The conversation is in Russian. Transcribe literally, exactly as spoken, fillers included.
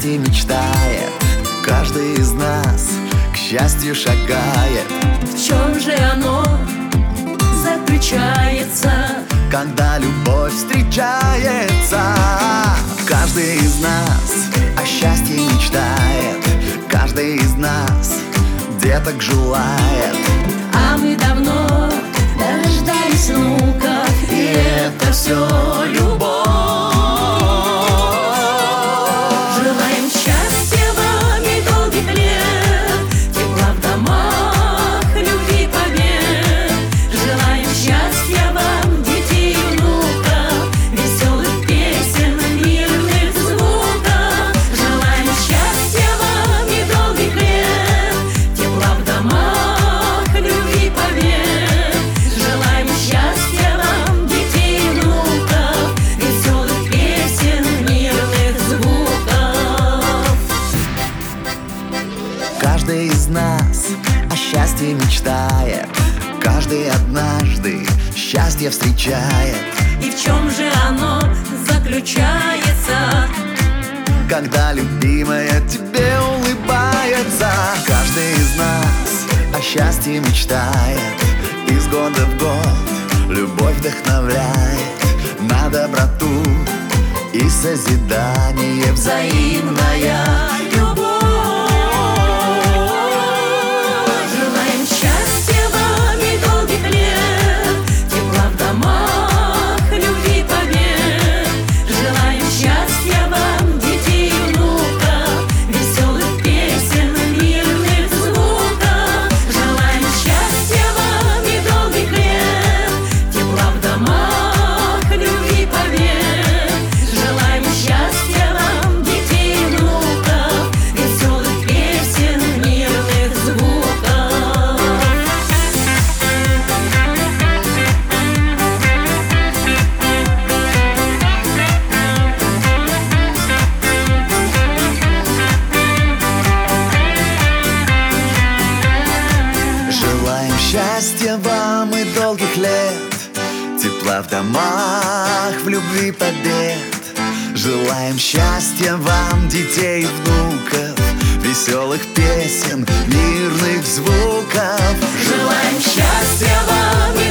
счастье мечтает, каждый из нас к счастью шагает. В чем же оно заключается? Когда любовь встречается, каждый из нас о счастье мечтает, каждый из нас деток желает. А мы давно дождались внуков, и это все любовь. Желаем счастья вам и долгих лет, тепла в домах, любви, побед. Желаем счастья вам, детей и внуков, веселых песен, мирных звуков. Желаем счастья вам и долгих лет, тепла в домах, любви, побед. Желаем счастья вам, детей и внуков, веселых песен, мирных звуков. Каждый из нас о счастье мечтает, каждый однажды счастье встречает. И в чем же оно заключается? Когда любимая тебе улыбается, каждый из нас о счастье мечтает. Из года в год любовь вдохновляет на доброту и созидание взаимное. Любовь. Желаем счастья вам и долгих лет, тепла в домах, любви, побед. Желаем счастья вам, детей и внуков, веселых песен, мирных звуков. Желаем счастья вам и долгих лет, тепла в домах, любви, побед. Желаем счастья вам, детей и внуков, веселых песен, мирных звуков. Желаем счастья вам и долгих лет, тепла в домах, в любви, побед. Желаем счастья вам, детей и внуков, веселых песен, мирных звуков. Желаем счастья вам